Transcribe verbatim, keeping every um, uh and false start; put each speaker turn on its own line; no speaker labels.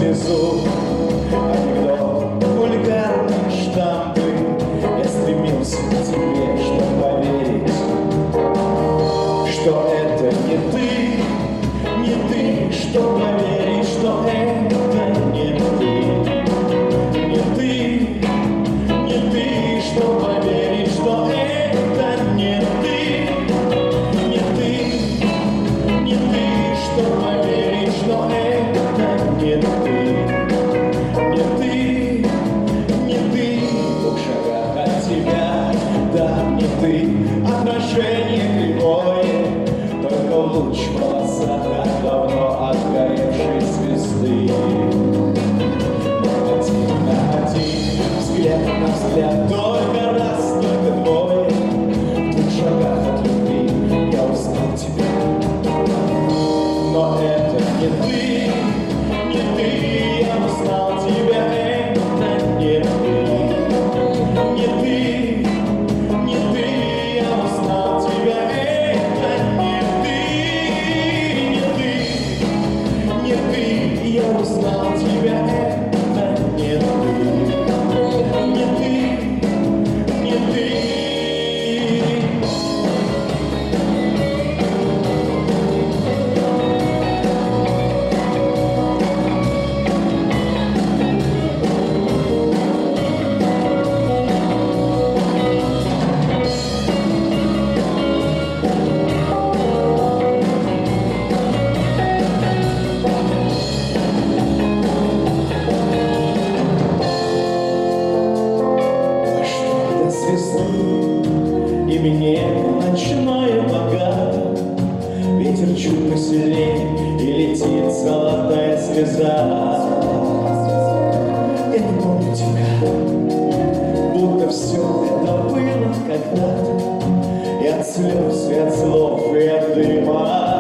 слезу. Анекдот, вульгарные штампы. Я стремился к тебе, чтобы поверить, что это не ты, не ты, что поверить, что это не ты, не ты, не ты, что поверить, что это не ты, не ты, не ты, что поверить, что это не ты, не ты, не ты, в двух шагах от тебя, да, не ты, отражение кривое, только луч в волосах от давно отгоревшей звезды. Один на один, взгляд на взгляд, только раз, только двое, в двух шагах от любви я узнал тебя. Но это не ты, не ты, я узнал тебя, это не ты, не ты, не ты, я узнал тебя, это не ты, не ты, не ты, я узнал тебя, это не ты, не ты, не ты. И мне ночное богато, ветер чуть посильнее, и летит золотая слеза. Я не помню тебя, будто все это было когда-то, и от слез, и от слов, и от дыма.